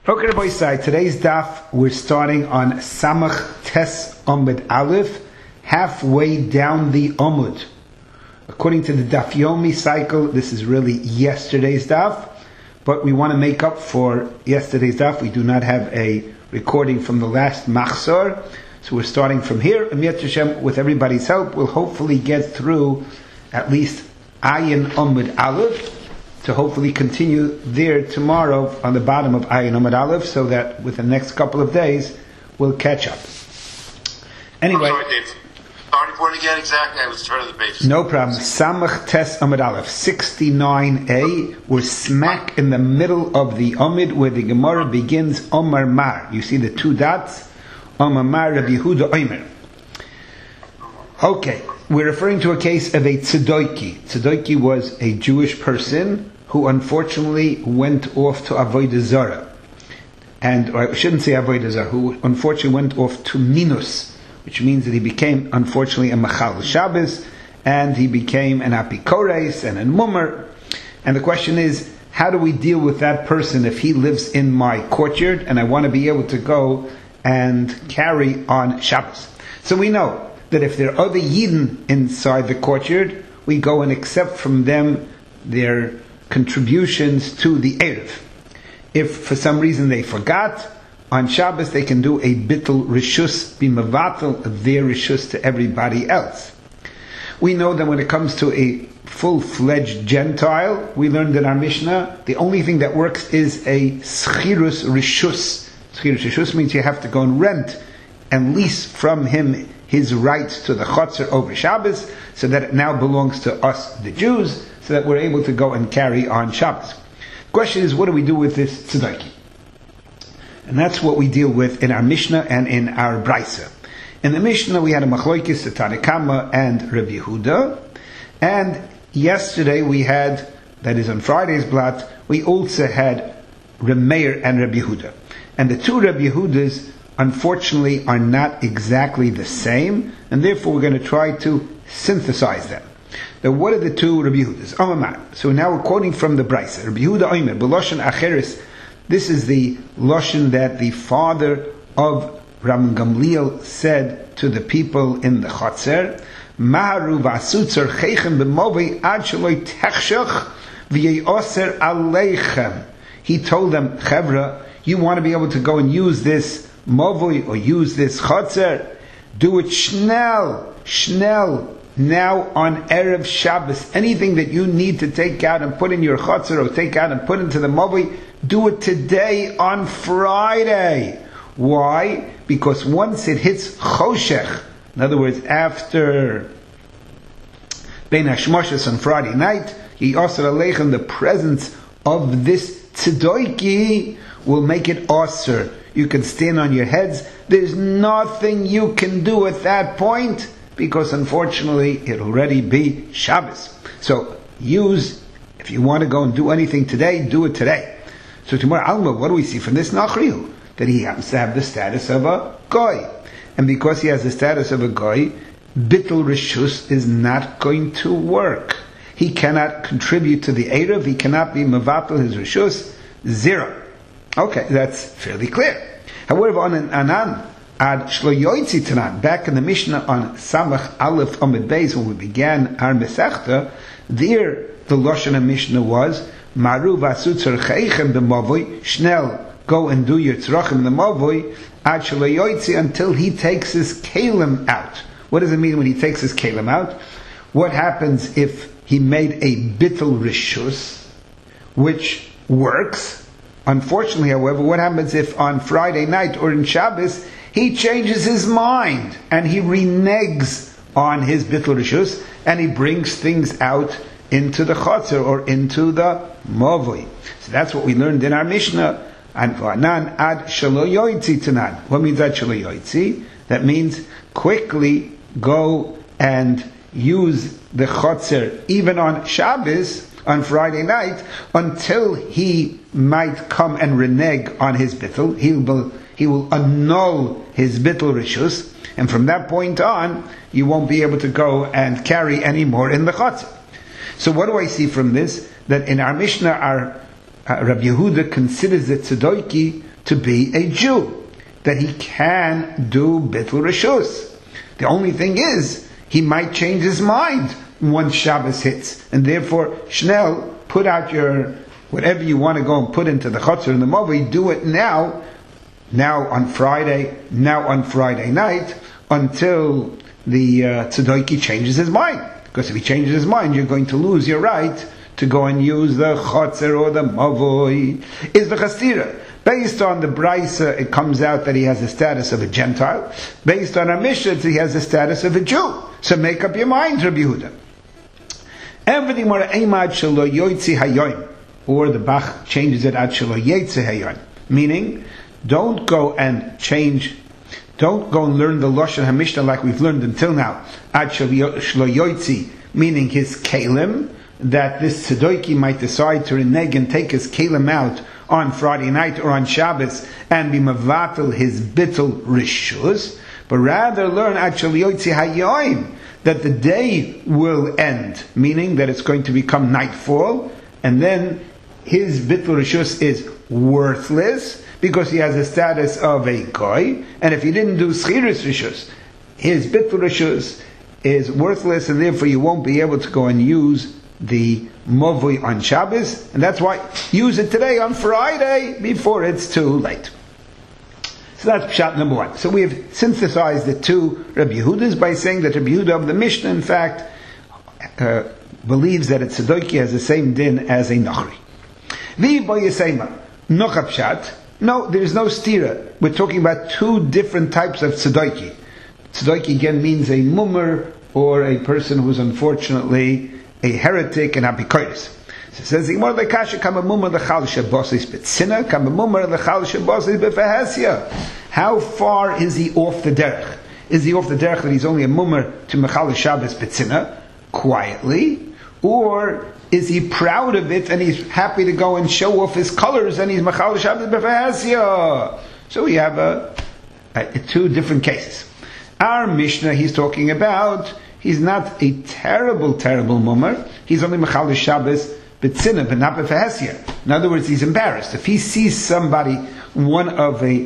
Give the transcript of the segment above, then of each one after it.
Okay, Rabbi Isai, today's daf, we're starting on Samach Tes Amud Aleph, halfway down the Amud. According to the Daf Yomi cycle, this is really yesterday's daf, but we want to make up for yesterday's daf. We do not have a recording from the last Machzor, so we're starting from here. And Yet Hashem, with everybody's help, we'll hopefully get through at least Ayin Amud Aleph, to hopefully continue there tomorrow on the bottom of Ayin Amud Aleph, so that with the next couple of days we'll catch up. Anyway, I'm sorry, Dave. Starting point again, exactly. I was turning the pages. No problem. Samach Tes Amud Aleph 69a. We're smack in the middle of the Amud where the Gemara begins Omar Mar. You see the two dots. Omar Mar Rabbi Yehuda Omer. Okay, we're referring to a case of a tzedoki. Tzedoki was a Jewish person who unfortunately went off to Avodah Zarah. Or I shouldn't say Avodah Zarah, who unfortunately went off to Minus, which means that he became, unfortunately, a Machal Shabbos, and he became an Apikores and a Mummer. And the question is, how do we deal with that person if he lives in my courtyard and I want to be able to go and carry on Shabbos? So we know that if there are other Yidden inside the courtyard, we go and accept from them their contributions to the Erev. If for some reason they forgot, on Shabbos they can do a bittul rishus, be mevatel their rishus to everybody else. We know that when it comes to a full-fledged Gentile, we learned in our Mishnah, the only thing that works is a schirus rishus. Schirus rishus means you have to go and rent and lease from him his rights to the Chotzer over Shabbos, so that it now belongs to us, the Jews, so that we're able to go and carry on Shabbos. The question is, what do we do with this tzedaki? And that's what we deal with in our Mishnah and in our Braisa. In the Mishnah, we had a Machlokes, the Tanna Kama and Rabbi Yehuda, and yesterday we had, that is on Friday's blot, we also had Reb Meir and Rabbi Yehuda. And the two Rabbi Yehudas, unfortunately, are not exactly the same, and therefore we're going to try to synthesize them. Now, what are the two Rabbi Yehudas? Amamar. So now we're quoting from the Braisa. Rabbi Yehuda Omer, B'loshen Acheres. This is the Loshen that the father of Ram Gamliel said to the people in the Chotzer. Maharu v'asutzer cheichem b'movei ad sheloi techshach v'yeoser aleichem. He told them, Chevra, you want to be able to go and use this Movoi or use this Chotzer, do it schnell, now on Erev Shabbos. Anything that you need to take out and put in your Chotzer or take out and put into the Movoi, do it today on Friday. Why? Because once it hits Choshech, in other words, after Bein HaShmoshes on Friday night, Yosser Aleichem, the presence of this Tzedoki will make it Osir. You can stand on your heads. There's nothing you can do at that point, because unfortunately it'll already be Shabbos. So if you want to go and do anything today, do it today. So tomorrow, Alma, what do we see from this Nachriu? That he happens to have the status of a Goy. And because he has the status of a Goy, Bittul Rishus is not going to work. He cannot contribute to the Erev, he cannot be Mevatel his Rishus, zero. Okay, that's fairly clear. However, on an Anan, Ad Shloyoitzi Tanan, back in the Mishnah on Samach Aleph Amud Beis, when we began our Mesechta, there the Lashon Mishnah was, Maru v'asutzer cheichem b'mavoi, Schnell, go and do your tzrachim in the mavoi, Ad Shloyoitzi, until he takes his kalim out. What does it mean when he takes his kalim out? What happens if he made a bittul rishus, which works? Unfortunately, however, what happens if on Friday night or in Shabbos he changes his mind and he reneges on his bittul rishus and he brings things out into the chotzer or into the mavoi? So that's what we learned in our Mishnah. And v'anan ad shelo yoitzi tanan. What means ad shelo yoitzi? That means quickly go and use the chotzer even on Shabbos, on Friday night, until he might come and renege on his bittul. He will annul his bittul rishus, and from that point on, you won't be able to go and carry any more in the chotzer. So what do I see from this? That in our Mishnah, our Rabbi Yehuda considers the tzedoki to be a Jew, that he can do Bittul Rishus. The only thing is, he might change his mind once Shabbos hits, and therefore, Shnel, put out your, whatever you want to go and put into the Chotzer and the Movi, do it now on Friday night, until the Tzedoki changes his mind. Because if he changes his mind, you're going to lose your right to go and use the Chotzer or the Mavoi. Is the Chastira. Based on the Braisa, it comes out that he has the status of a Gentile. Based on our Mishnah, he has the status of a Jew. So make up your mind, Rabbi Yehuda. Everything more Eimad Shelo Yoitzi Hayoim. Or the Bach changes it at Shelo Yetzi Hayoim. Meaning, don't go and learn the Lashon HaMishnah like we've learned until now. Ad Shelo Yoitzi, meaning his Kalim, that this Tzedoki might decide to renege and take his Kalim out on Friday night or on Shabbos and be Mavatel his Bittul Rishus, but rather learn Ad Shelo Yoitzi Hayoim, that the day will end, meaning that it's going to become nightfall, and then his Bittul Rishus is worthless, because he has the status of a goy, and if he didn't do Schiris Rishus, his Bittul Rishus is worthless, and therefore you won't be able to go and use the Movui on Shabbos, and that's why use it today on Friday before it's too late. So that's Pshat number one. So we have synthesized the two Rabbi Yehudas by saying that Rabbi Yehuda of the Mishnah, in fact, believes that a Tzedoki has the same din as a Nachri. No, there is no stira. We're talking about two different types of Tzedoki. Tzedoki again means a mummer, or a person who's unfortunately a heretic and apikoris. So it says, how far is he off the derech? Is he off the derech that he's only a mummer to Mechal Shabbos Betzina, quietly? Or is he proud of it and he's happy to go and show off his colors and he's Mechal Shabbos Befahasya? So we have two different cases. Our Mishnah, he's talking about, he's not a terrible mummer, he's only Mechal Shabbos Betzina, but not Befahasya. In other words, he's embarrassed. If he sees somebody, one of the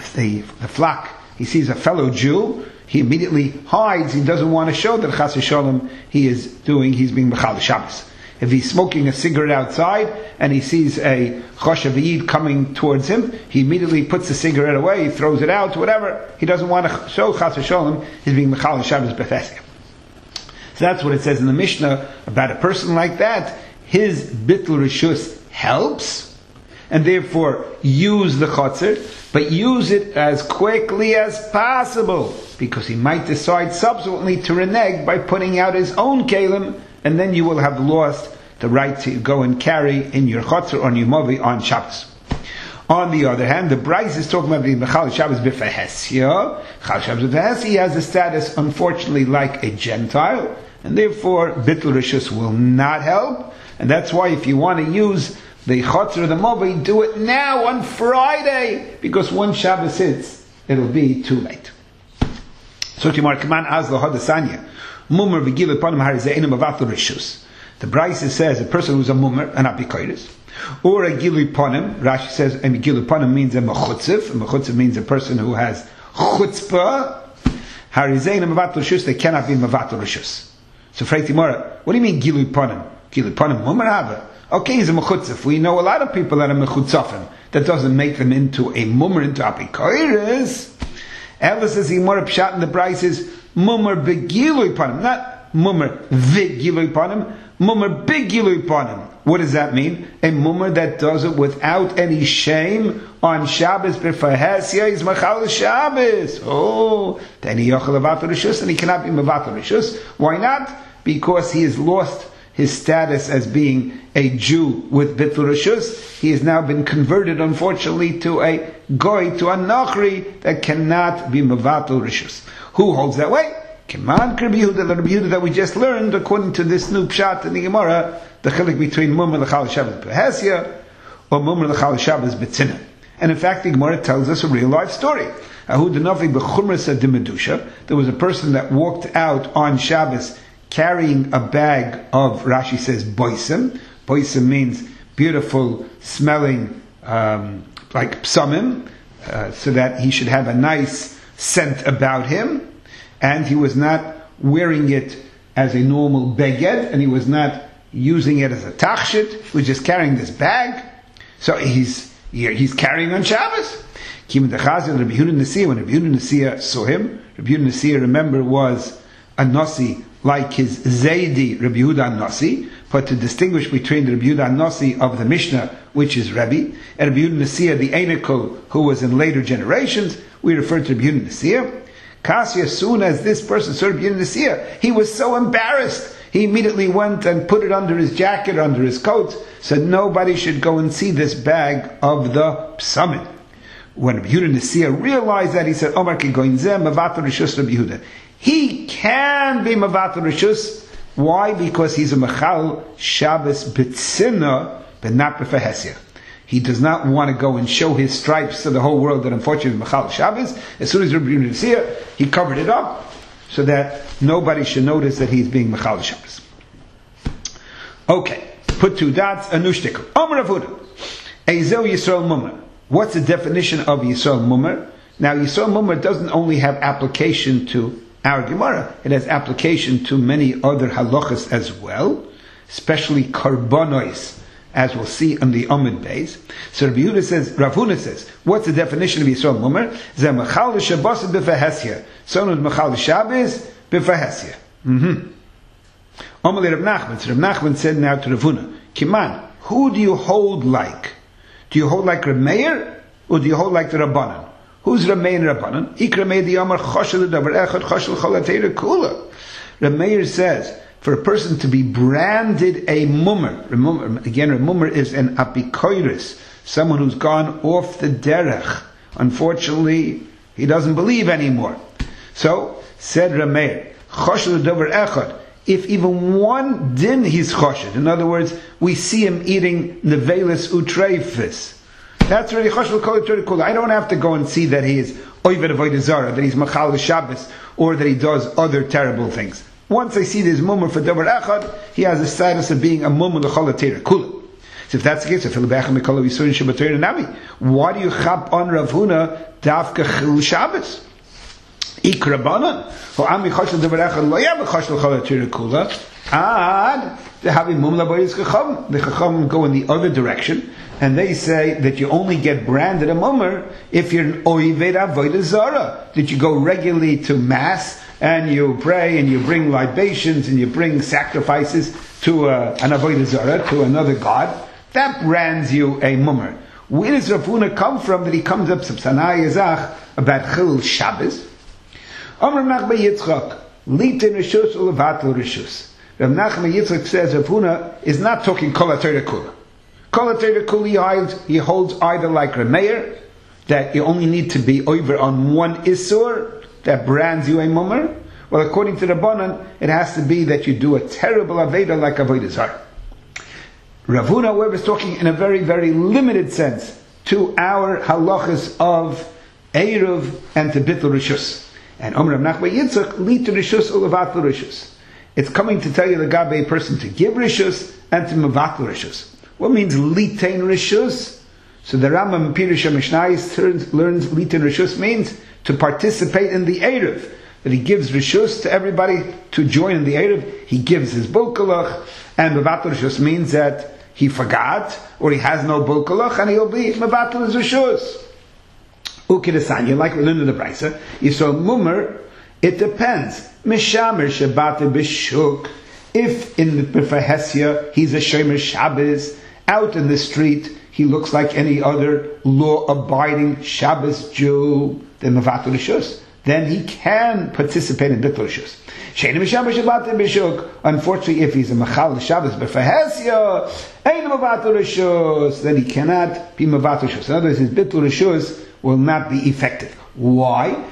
flock, he sees a fellow Jew, he immediately hides. He doesn't want to show that Chas v'Shalom he's being Mechal Shabbos. If he's smoking a cigarette outside and he sees a Choshev Yid coming towards him, he immediately puts the cigarette away, he throws it out, whatever. He doesn't want to show Chas v'Shalom he's being Mechal Shabbos Befesya. So that's what it says in the Mishnah about a person like that. His Bittul Rishus helps, and therefore use the Chotzer, but use it as quickly as possible, because he might decide subsequently to renege by putting out his own Kalim, and then you will have lost the right to go and carry in your Chotzer on your Movi on Shabbos. On the other hand, the Bryce is talking about the Mechal Shabbos B'Fehesya. Mechal Shabbos B'Fehesya, he has a status, unfortunately, like a Gentile, and therefore Bittul Rishus will not help, and that's why if you want to use the Chotzer, the Movi, do it now on Friday, because once Shabbos hits, it'll be too late. So Timar Kaman Az Lohadasanya, Mummer Vigil upon him Harizainum Avatul Rishus. The Bryce says a person who's a Mummer, an Apikoiris, or a Gilu Ponim. Rashi says a Gilu Ponim means a Mechutzev. A Mechutzev means a person who has Chutzpah. Harizainum Avatul Rishus, they cannot be Mavatul Rishus. So Frei Timar, what do you mean Gilu Ponim? Gilu Ponim Mummer Hava. Okay, he's a mechutzav. We know a lot of people that are mechutzafim. That doesn't make them into a mummer, into apikoiris. Ella says the more pshat in the Bryce is mummer begilui panim, not mummer vigilui panim, mummer begilui panim. What does that mean? A mummer that does it without any shame on Shabbos b'fahasya is machal Shabbos. Oh, then he yochel avatul rishus, and he cannot be mavatul rishus. Why not? Because he has lost his status as being a Jew with Bittul Rishus. He has now been converted, unfortunately, to a Goy, to a Nachri, that cannot be Mavatul Rishus. Who holds that way? Keman Rabbi Yehuda, the Rabbi Yehuda that we just learned, according to this new pshat in the Gemara, the chilik between Mummer L'chal Shabbos B'Hesya, or Mummer L'chal Shabbos B'Tzina. And in fact, the Gemara tells us a real life story. There was a person that walked out on Shabbos carrying a bag of, Rashi says, boisim. Boisim means beautiful smelling, like psamim. so that he should have a nice scent about him, and he was not wearing it as a normal beged, and he was not using it as a tachshit. He was just carrying this bag. So he's carrying on Shabbos. When Rabbi Yehuda Nasiya saw him, Rabbi Yehuda Nasiya, remember, was a Nasi like his Zaydi Rabbi Yehuda Nasi, but to distinguish between the Rabbi Yehuda Nasi of the Mishnah, which is Rebbe, and Rabbi Yehuda Nasiya, the Einikol, who was in later generations, we refer to Rabbi Yehuda Nasiya. Kasi, as soon as this person saw Rabbi Yehuda Nasiya, he was so embarrassed. He immediately went and put it under his jacket, under his coat, said nobody should go and see this bag of the psamid. When Rabbi Yehuda Nasiya realized that, he said, Omar ki goin zeh mavatar rishus Rabbi Yehuda. He can be mavatar rishus. Why? Because he's a machal Shabbos b'tzina, but not b'fehesya. He does not want to go and show his stripes to the whole world that unfortunately machal Shabbos. As soon as Rabbi Yehuda Nasiya, he covered it up so that nobody should notice that he's being machal Shabbos. Okay, put two dots, a nushtikl. Omer Rav Huna, Eizeu Yisrael Mumar. What's the definition of Yisrael Mumar? Now, Yisrael Mumar doesn't only have application to our Gemara, it has application to many other halachas as well, especially karbonos, as we'll see on the Amud Beis. So Rabbi Yehuda says, Rav Huna says, what's the definition of Yisrael Mumar? Zeh machal l'shabbos b'fehesya. Someone machal l'shabbos b'fehesya. Amalei Rav Nachman. So Rav Nachman said now to Rav Huna, Kiman, who do you hold like? Do you hold like Rav Meir, or do you hold like the Rabbanan? Who's Rav Meir and Rabbanan? Ikra Meir di Amar Choshel Davar Echad Choshel Cholatei Kula. Rav Meir says, for a person to be branded a mummer, again, a mummer is an apikoiris, someone who's gone off the derech. Unfortunately, he doesn't believe anymore. So, said Rav Meir, Choshel Davar Echad, if even one din he's choshed, in other words, we see him eating nevelis utreifis, that's already choshel kol kula. I don't have to go and see that he is oived avodah zara, that he's machal Shabbos, or that he does other terrible things. Once I see this mummer for davar echad, he has the status of being a mummer l'chol kula. So if that's the case, why do you chap on Rav Huna dafka chil Shabbos? Ikrabanan, who ami choshel davar echad lo yav choshel cholatira kula, and the having mumla boyis chacham. The chacham go in the other direction, and they say that you only get branded a mummer if you're an oived avodah zara. That you go regularly to mass and you pray and you bring libations and you bring sacrifices to an avodah zara, to another god. That brands you a mummer. Where does Rav Huna come from that he comes up subsanai yazach about chil Shabbos? Amar Nachman Yitzchak, litin rishus ulevatel rishus. Rav Nachman Yitzchak says Rav Huna is not talking kol haTorah kula. Kol haTorah kula he holds either like Rav Meir, that you only need to be over on one isur that brands you a mummer. Well, according to the Rabbanan, it has to be that you do a terrible aveda like avodah zarah. Rav Huna, however, is talking in a very, very limited sense to our halachas of Eruv and to Bittul Rishus. And Omer Rav Nachman Yitzchak, Lit Rishus Ulevatel Rishus. It's coming to tell you the gabe a person to give Rishus and to Mevatel Rishus. What means Litain Rishus? So the Rambam Pirush HaMishnayos learns Litain Rishus means to participate in the Eruv. That he gives Rishus to everybody to join in the Eruv. He gives his Bulkalach. And Mevatel Rishus means that he forgot, or he has no Bulkalach, and he'll be Mevatel his Rishus. Ukidasanya, like we learned in the Brisa, Yisrael Mummer, it depends. Mishamer Shabbat B'Shuk. If in the B'Fahesya he's a Shomer Shabbos, out in the street he looks like any other law-abiding Shabbos Jew, then Mevatel Rishus. Then he can participate in Bittul Rishus. Shein Mishamer Shabbat B'Shuk. Unfortunately, if he's a Machal Shabbos B'Fahesya, Ein Mevatel Rishus, then he cannot be Mevatel Rishus. In other words, his Bittul Rishus will not be effective. Why?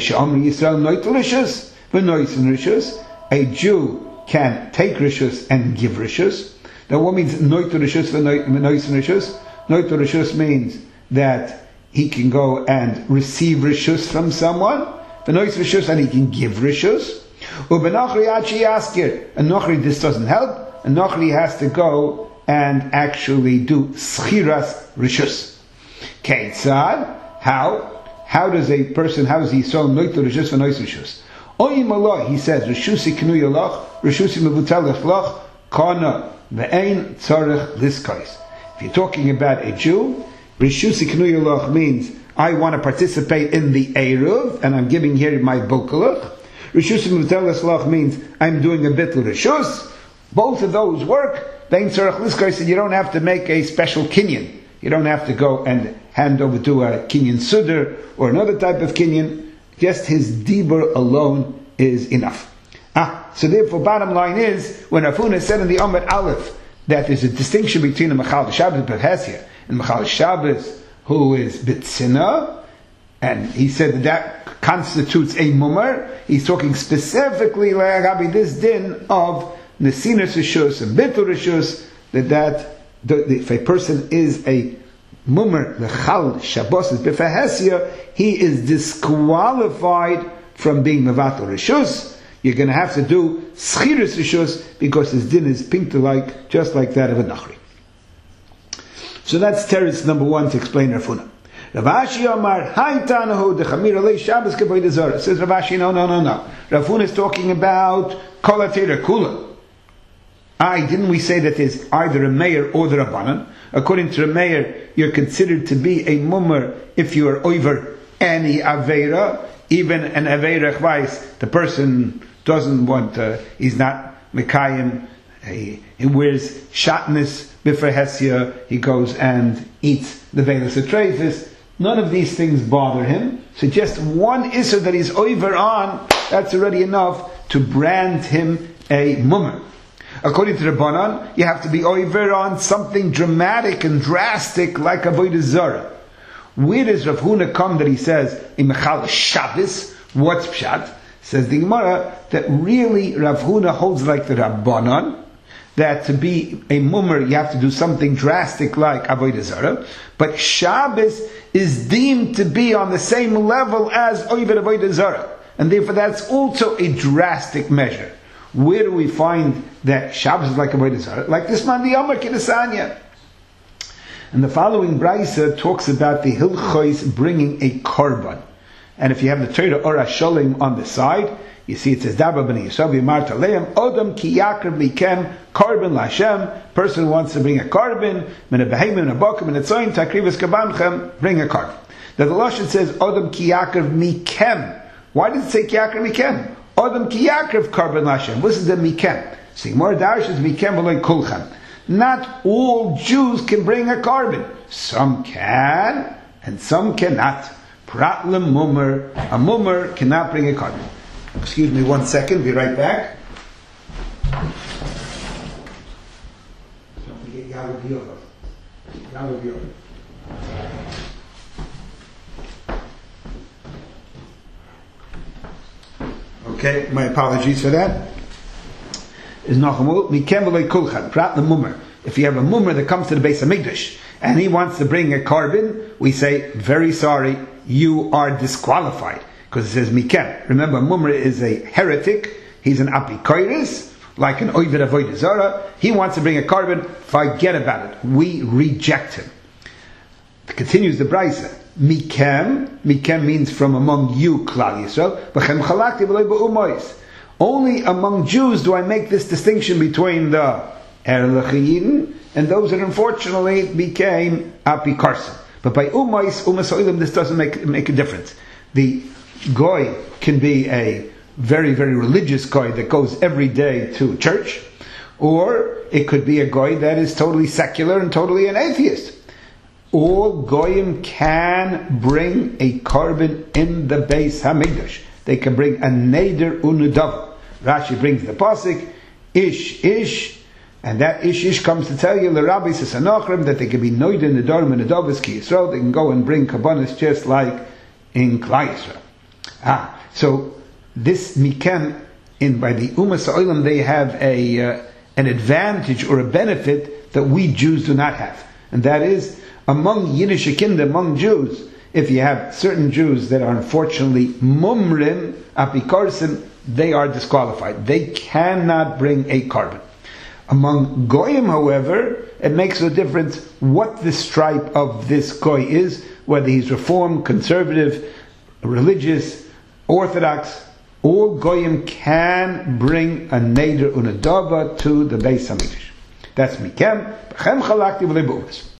A Jew can take rishus and give rishus. Now, what means noitu rishus v'noisen rishus? Noitu rishus means that he can go and receive rishus from someone. V'noisen rishus, and he can give rishus. U'benachri achi yaskir. A nochri, this doesn't help. A nochri has to go and actually do schiras rishus. Keitzad. How does a person, how does he so noit rishus v'nois rishus? Oyim Allah, he says, rishusi knu yalach, rishusi mevutalech lach, kana ve'ein tzarech liskais. If you're talking about a Jew, rishusi knu yalach means I want to participate in the Eruv, and I'm giving here my bokalach. Rishusi mevutalech lach means I'm doing a bittul rishus. Both of those work. Ve'ein tzarech liskais, and you don't have to make a special kinyan. You don't have to go and hand over to a kinyan sudar or another type of kinyan. Just his dibur alone is enough. So therefore, bottom line is, when Rav Huna said in the Amud Aleph that there's a distinction between a Mechal Shabbos and B'Hesia, and Mechal Shabbos who is B'Tzina, and he said that constitutes a mummer, he's talking specifically like this din of Nesinas Rishus and Bitul Rishus, if a person is a mummer, the Chal Shabbos is B'Hesia, he is disqualified from being Mevatel Rishus. You're going to have to do Schiris Rishus because his din is pink just like that of a Nachri. So that's teretz number one to explain Rav Huna. Rav Ashi Amar, Hai Tanahu, the Chamir Alei Shabbos K'Avodah Zarah. Says Rav Ashi, no. Rav Huna is talking about Kol HaTeirah Kula. Didn't we say that there's either a mayor or the Rabbanan? According to the mayor, you're considered to be a mummer if you are over any Aveira, even an Aveira Chvais. The person doesn't want, he's not Mekayim, he wears Shatnez B'Hesia, he goes and eats the Velas Atreifis. None of these things bother him. So just one Isser that he's over on, that's already enough to brand him a mummer. According to the Rabbanan, you have to be over on something dramatic and drastic like Avodah Zarah. Where does Rav Huna come that he says, in Mechal Shabbos, what's Pshat? Says the Gemara, that really Rav Huna holds like the Rabbanan, that to be a mummer you have to do something drastic like Avodah Zarah, but Shabbos is deemed to be on the same level as Oved Avodah Zarah, and therefore that's also a drastic measure. Where do we find that Shabbos is like Avodah Zarah? Like this man, the Amar Kidasanya. And the following Braisa talks about the Hilchos bringing a korban. And if you have the Torah Ora Sholem on the side, you see it says, Dabra b'nei Yisrael v'yamar taleim, Odom ki yakrav mikem korban l'Hashem. Person wants to bring a korban, min a-behemim, min a-bokim, min a-tzoyim, takrivus kabanchem, bring a korban. Now the Lashon says, Odom ki yakrav mikem. Why does it say ki yakrav mikem? Odom ki yakrav korban l'Hashem. This is the mikem. See, more darish is mikem v'loy kulchem. Not all Jews can bring a korban. Some can, and some cannot. Prat l'mummer. A mummer cannot bring a korban. Excuse me 1 second, be right back. Don't forget Yalav Yorav. Okay, my apologies for that. Is Nachamul mikem v'loy kulchan prat l'mummer. If you have a mummer that comes to the Beis Hamikdash and he wants to bring a korban, we say, very sorry, you are disqualified. Because it says mikem. Remember, mummer is a heretic. He's an apikoiris, like an Oved Avodah Zarah. He wants to bring a korban. Forget about it. We reject him. It continues the Braisa. Mikem means from among you, Klal Yisrael. B'chem chalakti v'loy b'umois. Only among Jews do I make this distinction between the Erlechiyim and those that unfortunately became apikarsim. But by umois oilim, this doesn't make a difference. The Goy can be a very, very religious Goy that goes every day to church, or it could be a Goy that is totally secular and totally an atheist. All Goyim can bring a korban in the Beis Hamikdash. They can bring a neder unudav. Rashi brings the pasuk, ish, and that ish comes to tell you, l'Rabbi Sassanachrim, that they can be noid in the Dorim and the Dovas Ki Yisrael. They can go and bring kabbanis just like in Klal Yisrael. So this mikem, by the Umas Ha'olam, they have an advantage or a benefit that we Jews do not have, and that is among Yiddish Kinder, among Jews. If you have certain Jews that are unfortunately mumrim apikarsim, they are disqualified. They cannot bring a korban. Among Goyim, however, it makes no difference what the stripe of this Goy is. whether he's reformed, conservative, religious, orthodox, all goyim can bring a neder unadava to the Beis Hamikdash. That's mikem. B'chem chalakti v'lei